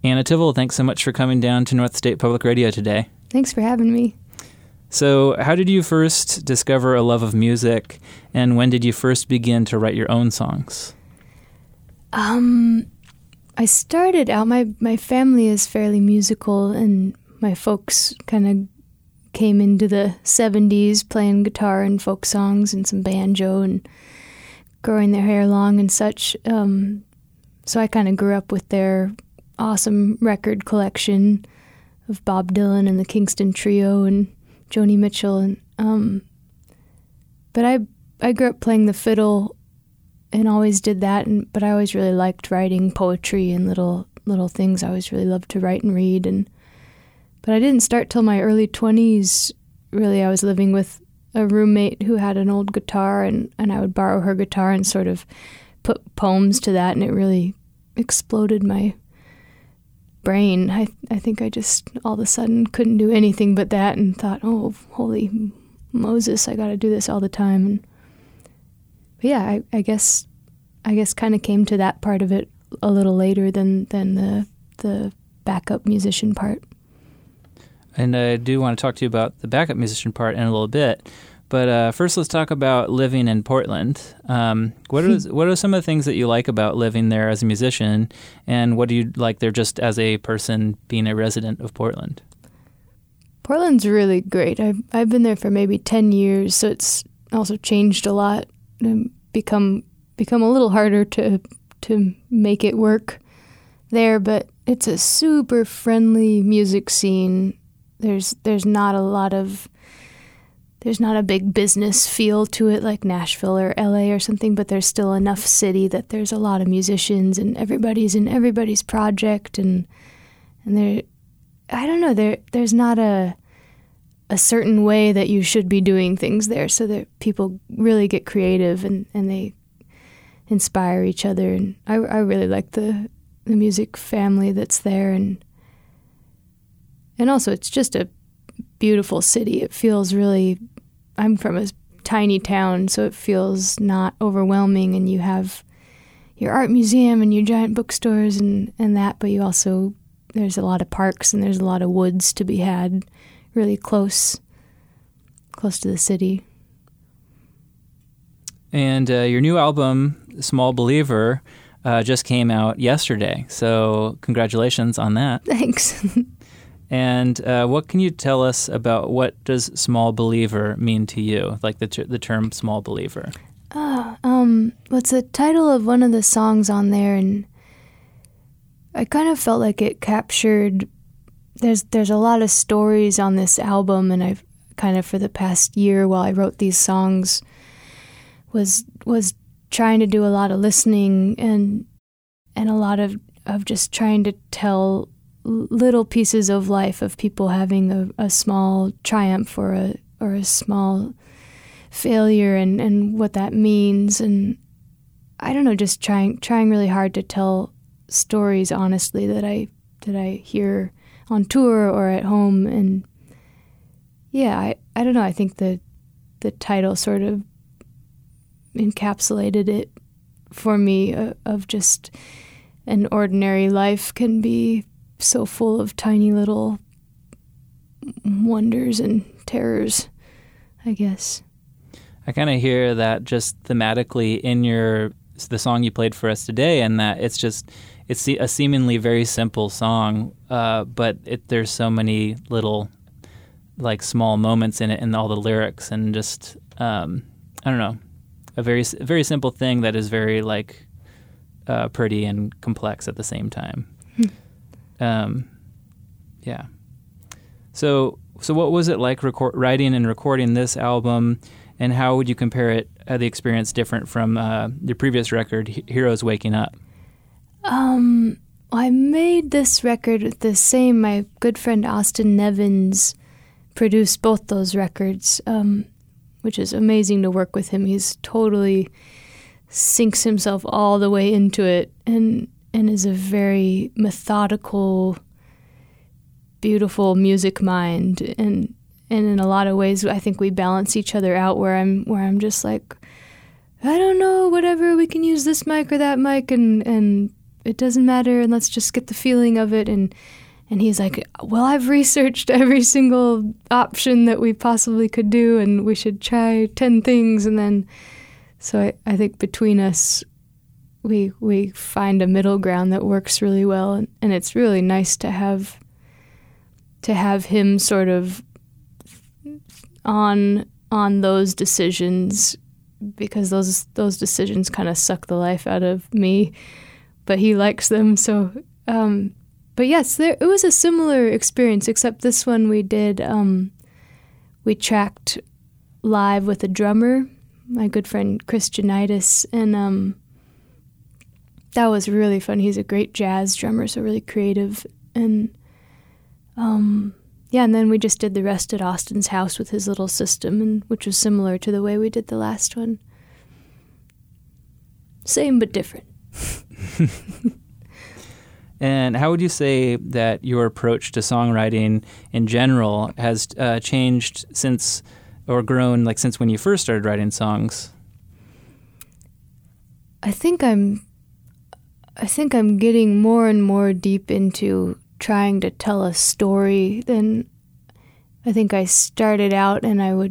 Anna Tivol, thanks so much for coming down to North State Public Radio today. Thanks for having me. So how did you first discover a love of music, and when did you first begin to write your own songs? I started out, my family is fairly musical, and my folks kind of came into the 70s playing guitar and folk songs and some banjo and growing their hair long and such. So I kind of grew up with their awesome record collection of Bob Dylan and the Kingston Trio and Joni Mitchell. And but I grew up playing the fiddle and always did that. But I always really liked writing poetry and little things. I always really loved to write and read. But I didn't start till my early 20s. Really, I was living with a roommate who had an old guitar, and I would borrow her guitar and sort of put poems to that, and it really exploded my brain. I think I just all of a sudden couldn't do anything but that, and thought, oh, holy Moses, I got to do this all the time. But yeah, I guess kind of came to that part of it a little later than the backup musician part. And I do want to talk to you about the backup musician part in a little bit. But first, let's talk about living in Portland. What are some of the things that you like about living there as a musician, and what do you like there just as a person being a resident of Portland? Portland's really great. I've been there for maybe 10 years, so it's also changed a lot and become a little harder to make it work there. But it's a super friendly music scene. There's not a big business feel to it like Nashville or LA or something, but there's still enough city that there's a lot of musicians and everybody's in everybody's project, and there, I don't know, there's not a certain way that you should be doing things there, so that people really get creative and they inspire each other, and I really like the music family that's there, and also it's just a beautiful city. It feels really, I'm from a tiny town, so it feels not overwhelming, and you have your art museum and your giant bookstores and that, but you also, there's a lot of parks and there's a lot of woods to be had really close to the city. And your new album, Small Believer, just came out yesterday, so congratulations on that. Thanks. And what can you tell us about what does small believer mean to you, like the term small believer? It's the title of one of the songs on there, and I kind of felt like it captured, there's a lot of stories on this album, and I've kind of for the past year while I wrote these songs was trying to do a lot of listening and a lot of just trying to tell little pieces of life of people having a small triumph or a small failure and what that means, and I don't know, just trying really hard to tell stories honestly that I hear on tour or at home. And yeah, I don't know, I think the title sort of encapsulated it for me, of just an ordinary life can be so full of tiny little wonders and terrors, I guess. I kind of hear that just thematically in the song you played for us today, and that it's a seemingly very simple song, but there's so many little like small moments in it, and all the lyrics, and just I don't know, a very very simple thing that is very like pretty and complex at the same time. Yeah. So what was it like writing and recording this album, and how would you compare it, the experience different from your previous record, Heroes Waking Up? I made this record the same. My good friend Austin Nevins produced both those records, which is amazing to work with him. He's totally sinks himself all the way into it, and is a very methodical, beautiful music mind, and in a lot of ways I think we balance each other out, where I'm just like, I don't know, whatever, we can use this mic or that mic, and it doesn't matter, and let's just get the feeling of it. And he's like, well, I've researched every single option that we possibly could do, and we should try 10 things. And then, so I think between us, we find a middle ground that works really well. And it's really nice to have him sort of on those decisions, because those decisions kind of suck the life out of me, but he likes them. So, but yes, it was a similar experience, except this one we did, we tracked live with a drummer, my good friend Chris Janitis, and that was really fun. He's a great jazz drummer, so really creative. And yeah, and then we just did the rest at Austin's house with his little system, and which was similar to the way we did the last one. Same but different. And how would you say that your approach to songwriting in general has changed since, or grown, like since when you first started writing songs? I think I'm getting more and more deep into trying to tell a story than I think I started out, and I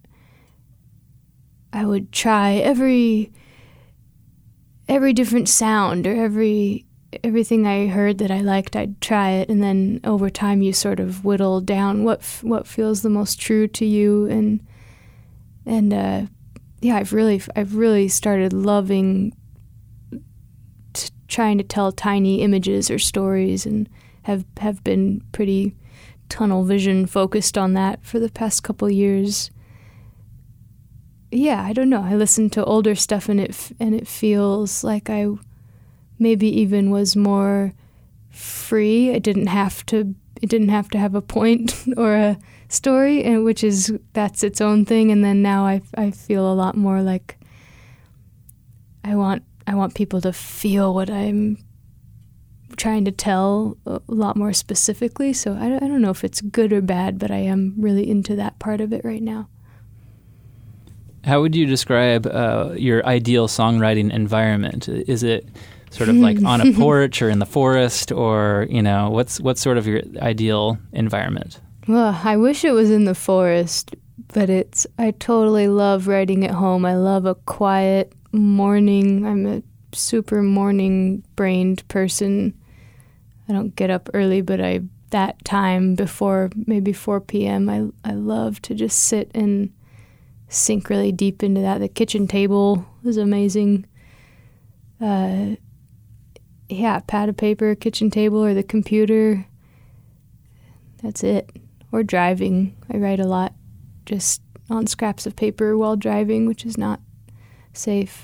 would try every different sound, or everything I heard that I liked, I'd try it, and then over time you sort of whittle down what feels the most true to you, and yeah, I've really started loving trying to tell tiny images or stories, and have been pretty tunnel vision focused on that for the past couple years. Yeah, I don't know. I listen to older stuff and it feels like I maybe even was more free. It didn't have to have a point or a story, and that's its own thing. And then now I feel a lot more like I want people to feel what I'm trying to tell a lot more specifically. So I don't know if it's good or bad, but I am really into that part of it right now. How would you describe your ideal songwriting environment? Is it sort of like on a porch or in the forest, or, what's sort of your ideal environment? Well, I wish it was in the forest, but I totally love writing at home. I love a quiet morning. I'm a super morning-brained person. I don't get up early, but that time before maybe 4 p.m., I love to just sit and sink really deep into that. The kitchen table is amazing. Pad of paper, kitchen table, or the computer. That's it. Or driving. I write a lot just on scraps of paper while driving, which is not safe.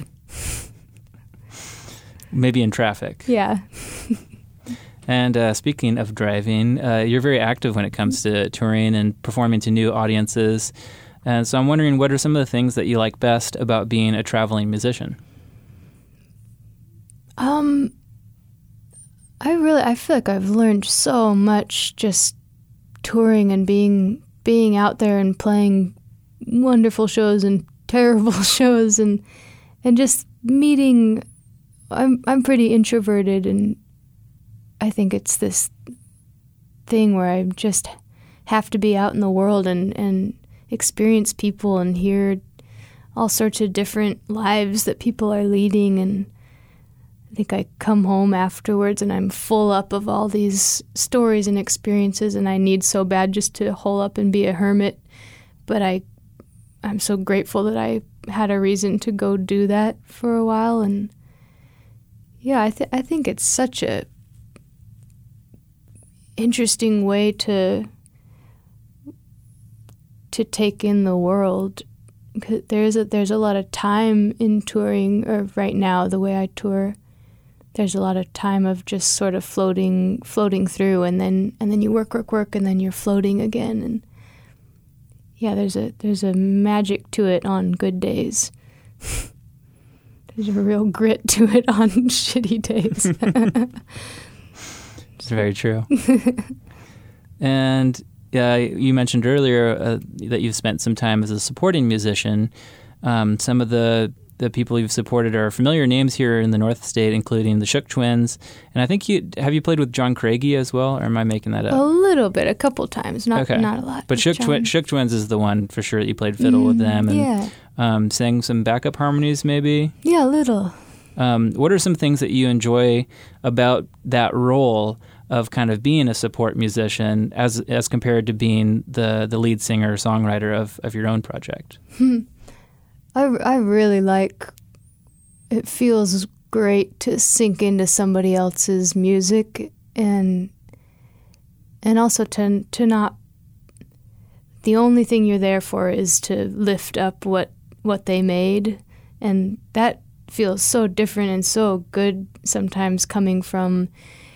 Maybe in traffic. Yeah. And speaking of driving, you're very active when it comes to touring and performing to new audiences. And so I'm wondering, what are some of the things that you like best about being a traveling musician? I feel like I've learned so much just touring and being out there and playing wonderful shows and terrible shows and just meeting. I'm pretty introverted, and I think it's this thing where I just have to be out in the world and experience people and hear all sorts of different lives that people are leading. And I think I come home afterwards and I'm full up of all these stories and experiences, and I need so bad just to hole up and be a hermit. But I'm so grateful that I had a reason to go do that for a while. And yeah, I think it's such a interesting way to take in the world. There's a lot of time in touring, or right now the way I tour, there's a lot of time of just sort of floating through, and then you work, and then you're floating again. And yeah, there's a magic to it on good days. There's a real grit to it on shitty days. It's very true. And you mentioned earlier that you've spent some time as a supporting musician. Some of the the people you've supported are familiar names here in the North State, including the Shook Twins. And I think you played with John Craigie as well, or am I making that up? A little bit, a couple times, not a lot. But Shook Twins is the one for sure that you played fiddle with them and sang some backup harmonies maybe? Yeah, a little. What are some things that you enjoy about that role of kind of being a support musician as compared to being the lead singer or songwriter of your own project? I really like, it feels great to sink into somebody else's music and also to not, the only thing you're there for is to lift up what they made, and that feels so different and so good sometimes coming from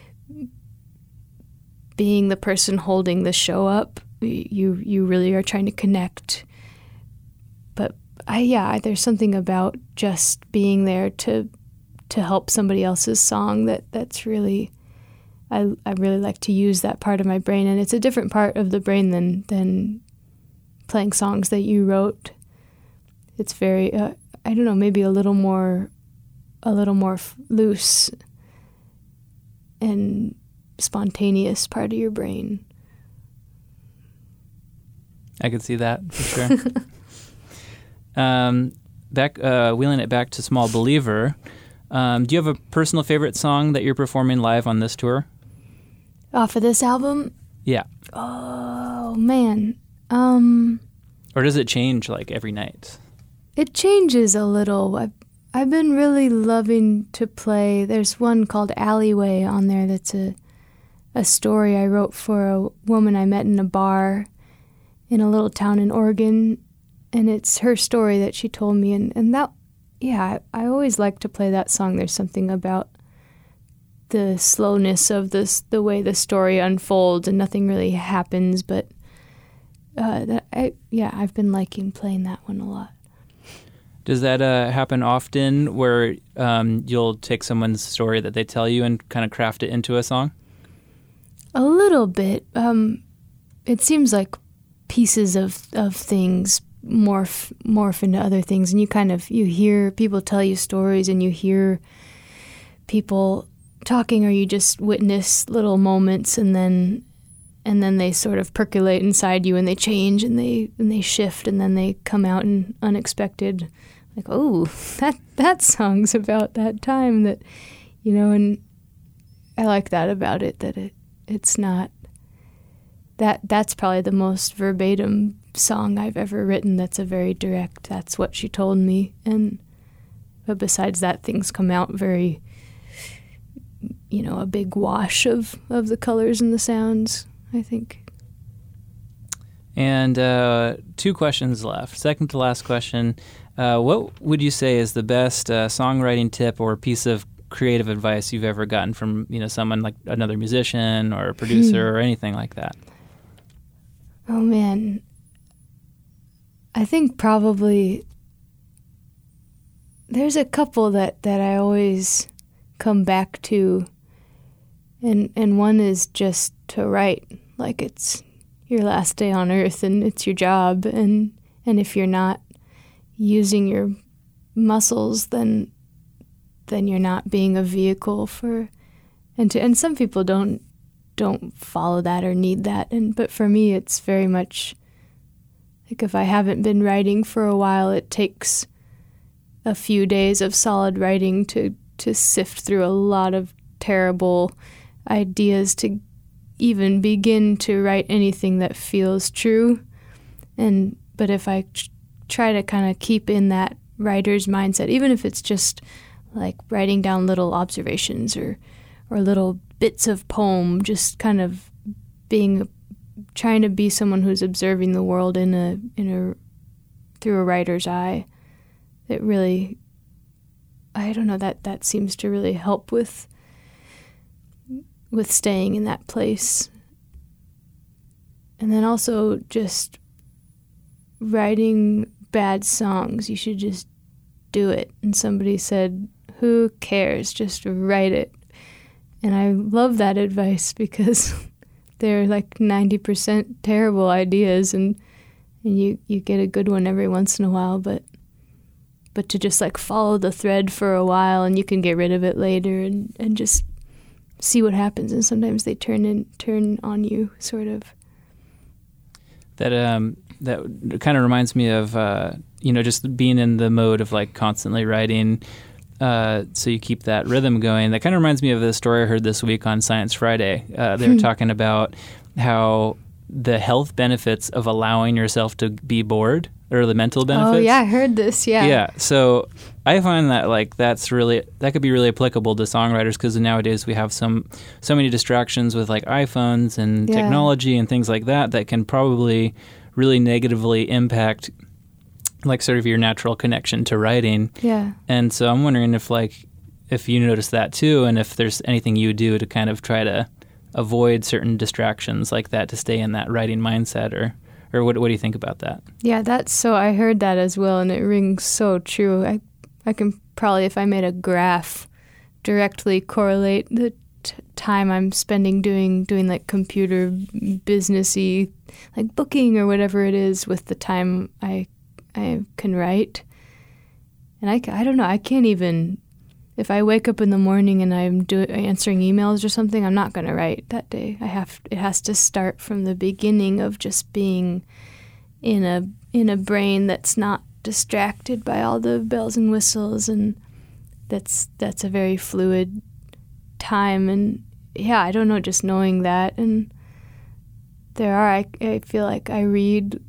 being the person holding the show up. You really are trying to connect. But there's something about just being there to help somebody else's song that's really, I really like to use that part of my brain, and it's a different part of the brain than playing songs that you wrote. It's very I don't know, maybe a little more loose and spontaneous part of your brain. I could see that for sure. Wheeling it back to Small Believer, do you have a personal favorite song that you're performing live on this tour? Off of this album? Yeah. Oh, man. Or does it change like every night? It changes a little. I've been really loving to play. There's one called Alleyway on there that's a story I wrote for a woman I met in a bar in a little town in Oregon, and it's her story that she told me, and that, I always like to play that song. There's something about the slowness of the way the story unfolds and nothing really happens, but I've been liking playing that one a lot. Does that happen often where you'll take someone's story that they tell you and kind of craft it into a song? A little bit. It seems like pieces of things morph into other things, and you hear people tell you stories, and you hear people talking, or you just witness little moments, and then they sort of percolate inside you, and they change, and they shift, and then they come out in unexpected, like, oh, that song's about that time that, and I like that about it, that it's not, that's probably the most verbatim song I've ever written. That's a very direct, that's what she told me, but besides that, things come out very, a big wash of the colors and the sounds, I think. And 2 questions left. Second to last question. What would you say is the best songwriting tip or piece of creative advice you've ever gotten from, someone like another musician or a producer or anything like that? Oh, man. I think probably there's a couple that I always come back to, and one is just to write like it's your last day on earth and it's your job, and if you're not using your muscles, then you're not being a vehicle for, and some people don't follow that or need that, but for me it's very much like if I haven't been writing for a while, it takes a few days of solid writing to sift through a lot of terrible ideas to even begin to write anything that feels true. But if I try to kind of keep in that writer's mindset, even if it's just like writing down little observations or little bits of poem, just kind of trying to be someone who's observing the world through a writer's eye, it really, I don't know, that seems to really help with staying in that place. And then also just writing bad songs, you should just do it. And somebody said, who cares, just write it. And I love that advice because they're like 90% terrible ideas, and you get a good one every once in a while, but but to just like follow the thread for a while, and you can get rid of it later and just see what happens. And sometimes they turn on you, sort of. That kind of reminds me of just being in the mode of like constantly writing, so you keep that rhythm going. That kind of reminds me of the story I heard this week on Science Friday. They were talking about how the health benefits of allowing yourself to be bored, or the mental benefits. Oh yeah, I heard this. Yeah. Yeah. So I find that like that could be really applicable to songwriters, because nowadays we have so many distractions with like iPhones and technology and things like that can probably really negatively impact like sort of your natural connection to writing. Yeah. And so I'm wondering if you notice that too, and if there's anything you do to kind of try to avoid certain distractions like that to stay in that writing mindset, or what do you think about that? Yeah, I heard that as well, and it rings so true. I can probably, if I made a graph, directly correlate the time I'm spending doing like computer businessy, like booking or whatever it is, with the time I can write. And I don't know, I can't even, if I wake up in the morning and I'm answering emails or something, I'm not going to write that day. It has to start from the beginning of just being in a brain that's not distracted by all the bells and whistles, and that's a very fluid time. And yeah, I don't know, just knowing that. And I feel like I read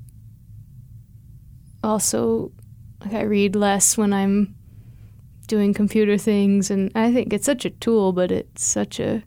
also, like I read less when I'm doing computer things, and I think it's such a tool, but it's such a,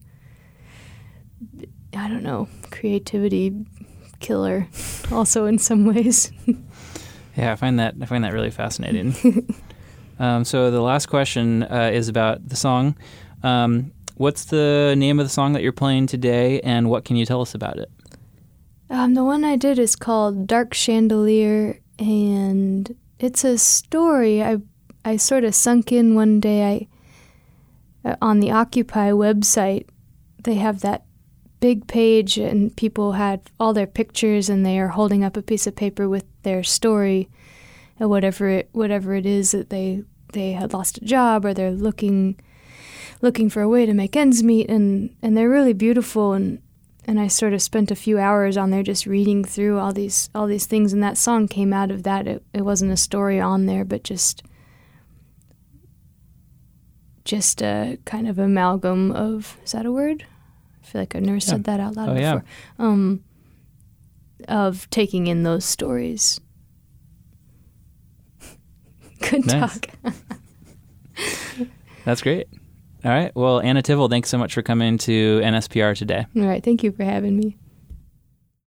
I don't know, creativity killer also in some ways. Yeah, I find that really fascinating. So the last question is about the song. What's the name of the song that you're playing today, and what can you tell us about it? The one I did is called Dark Chandelier, and it's a story. I sort of sunk in one day. On the Occupy website, they have that big page, and people had all their pictures, and they are holding up a piece of paper with their story, and whatever it is, that they had lost a job, or they're looking for a way to make ends meet, and they're really beautiful, and I sort of spent a few hours on there just reading through all these things, and that song came out of that. It wasn't a story on there, but just a kind of amalgam of, is that a word? I feel like I've never said that out loud before. Yeah. Of taking in those stories. Good talk. That's great. All right. Well, Anna Tivel, thanks so much for coming to NSPR today. All right. Thank you for having me.